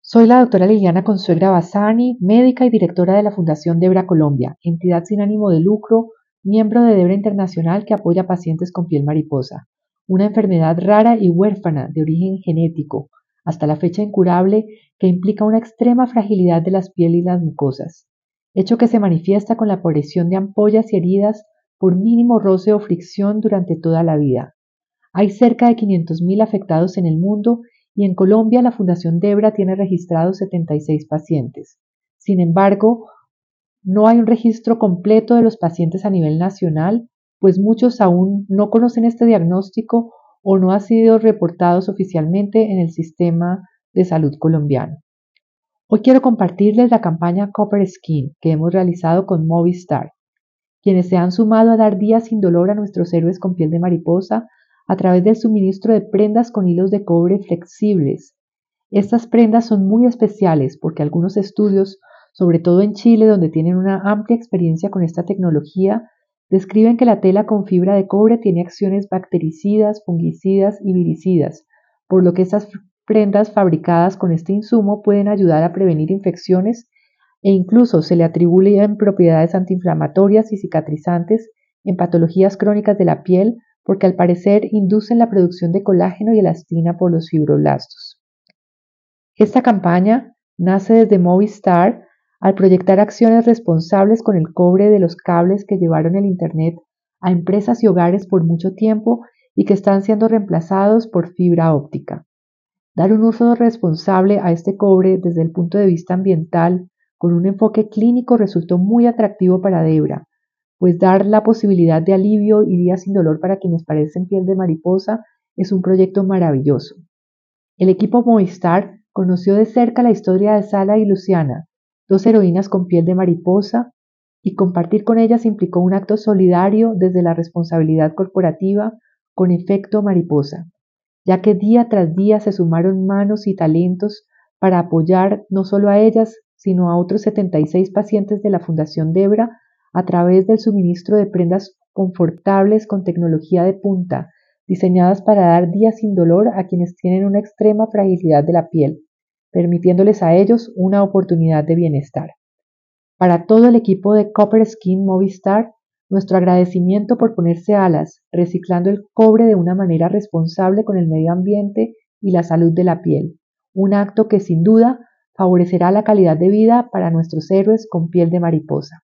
Soy la doctora Liliana Consuegra Bassani, médica y directora de la Fundación Debra Colombia, entidad sin ánimo de lucro, miembro de Debra Internacional que apoya a pacientes con piel mariposa, una enfermedad rara y huérfana de origen genético, hasta la fecha incurable, que implica una extrema fragilidad de las pieles y las mucosas, hecho que se manifiesta con la aparición de ampollas y heridas por mínimo roce o fricción durante toda la vida. Hay cerca de 500.000 afectados en el mundo y en Colombia la Fundación Debra tiene registrados 76 pacientes. Sin embargo, no hay un registro completo de los pacientes a nivel nacional, pues muchos aún no conocen este diagnóstico o no han sido reportados oficialmente en el sistema de salud colombiano. Hoy quiero compartirles la campaña Copper Skin que hemos realizado con Movistar, quienes se han sumado a dar días sin dolor a nuestros héroes con piel de mariposa a través del suministro de prendas con hilos de cobre flexibles. Estas prendas son muy especiales porque algunos estudios, sobre todo en Chile, donde tienen una amplia experiencia con esta tecnología, describen que la tela con fibra de cobre tiene acciones bactericidas, fungicidas y viricidas, por lo que estas prendas fabricadas con este insumo pueden ayudar a prevenir infecciones e incluso se le atribuyen propiedades antiinflamatorias y cicatrizantes en patologías crónicas de la piel porque al parecer inducen la producción de colágeno y elastina por los fibroblastos. Esta campaña nace desde Movistar al proyectar acciones responsables con el cobre de los cables que llevaron el Internet a empresas y hogares por mucho tiempo y que están siendo reemplazados por fibra óptica. Dar un uso responsable a este cobre desde el punto de vista ambiental con un enfoque clínico resultó muy atractivo para Debra, pues dar la posibilidad de alivio y días sin dolor para quienes padecen piel de mariposa es un proyecto maravilloso. El equipo Movistar conoció de cerca la historia de Sala y Luciana, dos heroínas con piel de mariposa, y compartir con ellas implicó un acto solidario desde la responsabilidad corporativa con efecto mariposa, ya que día tras día se sumaron manos y talentos para apoyar no solo a ellas, sino a otros 76 pacientes de la Fundación Debra a través del suministro de prendas confortables con tecnología de punta, diseñadas para dar días sin dolor a quienes tienen una extrema fragilidad de la piel, permitiéndoles a ellos una oportunidad de bienestar. Para todo el equipo de Copper Skin Movistar, nuestro agradecimiento por ponerse alas, reciclando el cobre de una manera responsable con el medio ambiente y la salud de la piel, un acto que sin duda favorecerá la calidad de vida para nuestros héroes con piel de mariposa.